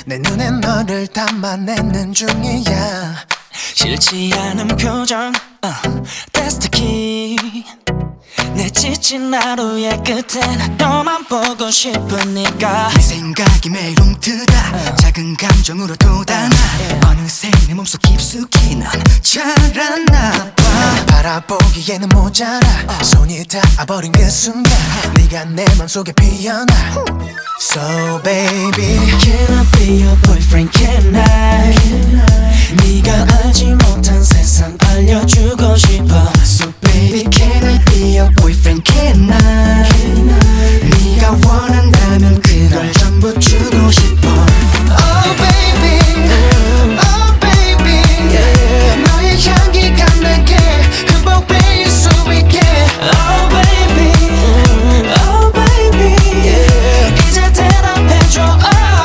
내 눈에 너를 담아내는 중이야. 싫지 않은 표정 That's the key. 내 지친 하루의 끝엔 너만 보고 싶으니까 네 생각이 매일 움트다 작은 감정으로 돋아나 어느새 내 몸속 깊숙이 넌 자랐나 봐. 바라보기에는 모자라 손이 닿아버린 그 순간 네가 내 맘속에 피어나. So baby, Can I be your boyfriend? Can I? 네가 알지 못한 세상 알려주고 싶어. So baby, can I be your boyfriend? Can I? 네가 원한다면 그걸 전부 주고 싶어. oh baby, oh baby, 너의 향기가 내게 흠뻑 베일 수 있게. Oh baby, oh baby, 이제 대답해줘.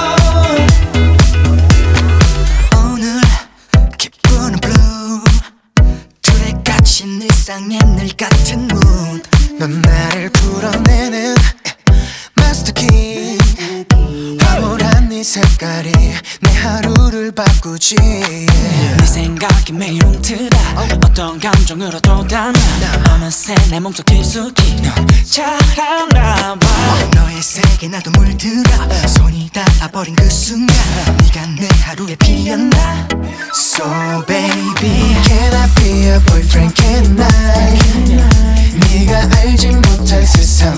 오늘 기분은 blue 둘에 갇힌 일상의 늘 같은 mood. 넌 나를 풀어내는 마스터키. 황홀한 네 색깔이 내 하루를 바꾸지. 네 생각이 매일 움트다 어떤 감정으로 돋아나 어느새 내 몸속 깊숙이 넌 자랐나 봐. 너의 세계 나도 물들어 손이 닿아버린 그 순간 네가 내 하루에 피었나. So baby, can I be your boyfriend? Can I? 네가 알지 못할 세상